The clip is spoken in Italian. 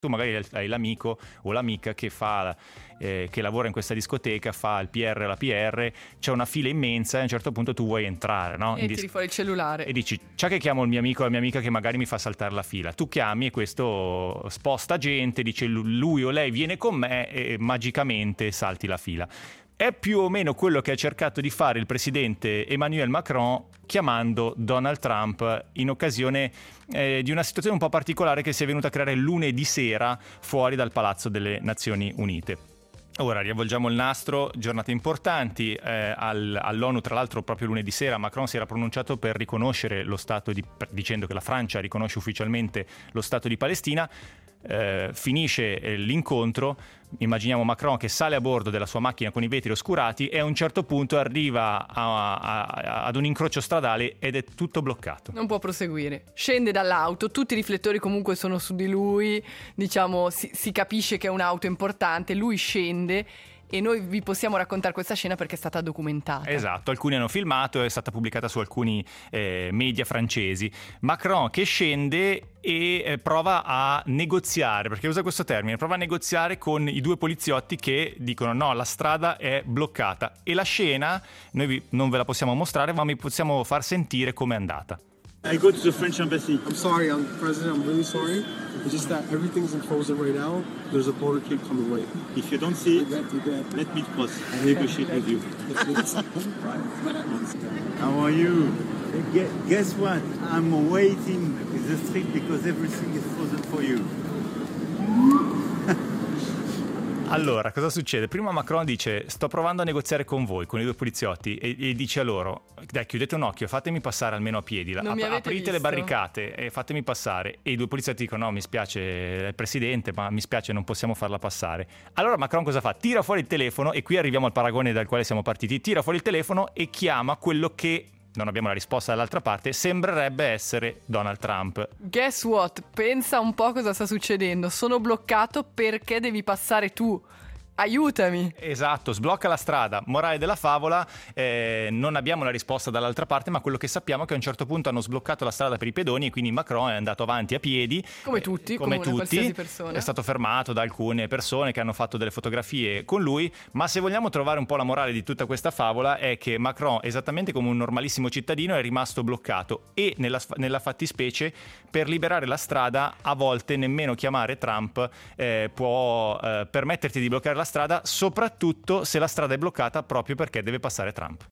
Tu magari hai l'amico o l'amica che che lavora in questa discoteca, fa il PR la PR, c'è una fila immensa e a un certo punto tu vuoi entrare, no? E tiri fuori il cellulare e dici, ciao, che chiamo il mio amico o la mia amica che magari mi fa saltare la fila. Tu chiami e questo sposta gente, dice lui o lei viene con me e magicamente salti la fila. È più o meno quello che ha cercato di fare il presidente Emmanuel Macron chiamando Donald Trump in occasione di una situazione un po' particolare che si è venuta a creare lunedì sera fuori dal Palazzo delle Nazioni Unite. Ora riavvolgiamo il nastro, giornate importanti, all'ONU tra l'altro proprio lunedì sera Macron si era pronunciato per riconoscere lo Stato dicendo che la Francia riconosce ufficialmente lo Stato di Palestina. Finisce l'incontro, immaginiamo Macron che sale a bordo della sua macchina con i vetri oscurati e a un certo punto arriva ad un incrocio stradale ed è tutto bloccato. Non può proseguire. Scende dall'auto, tutti i riflettori comunque sono su di lui, diciamo si capisce che è un'auto importante, lui scende e noi vi possiamo raccontare questa scena perché è stata documentata. Esatto, alcuni hanno filmato, è stata pubblicata su alcuni media francesi. Macron che scende e prova a negoziare, perché usa questo termine, prova a negoziare con i due poliziotti che dicono no, la strada è bloccata, e la scena noi non ve la possiamo mostrare ma vi possiamo far sentire com'è andata. I go to the French embassy. I'm sorry, President, I'm really sorry. It's just that everything's frozen right now. There's a motorcade coming right. If you don't see it, let me cross. I negotiate with you. How are you? Guess what? I'm waiting in the street because everything is frozen for you. Allora, cosa succede? Prima Macron dice sto provando a negoziare con voi, con i due poliziotti, e dice a loro dai, chiudete un occhio, fatemi passare almeno a piedi, aprite visto? le barricate e fatemi passare. E i due poliziotti dicono no, mi spiace, è il presidente, ma mi spiace, non possiamo farla passare. Allora Macron cosa fa? Tira fuori il telefono, e qui arriviamo al paragone dal quale siamo partiti, tira fuori il telefono e chiama quello che, non abbiamo la risposta dall'altra parte, sembrerebbe essere Donald Trump. Guess what? Pensa un po' cosa sta succedendo. Sono bloccato perché devi passare tu. Aiutami. Esatto, sblocca la strada. Morale della favola, non abbiamo la risposta dall'altra parte, ma quello che sappiamo è che a un certo punto hanno sbloccato la strada per i pedoni e quindi Macron è andato avanti a piedi. Come tutti, come una qualsiasi persona. È stato fermato da alcune persone che hanno fatto delle fotografie con lui, ma se vogliamo trovare un po' la morale di tutta questa favola è che Macron, esattamente come un normalissimo cittadino, è rimasto bloccato e nella fattispecie per liberare la strada a volte nemmeno chiamare Trump può permetterti di bloccare la strada, soprattutto se la strada è bloccata proprio perché deve passare Trump.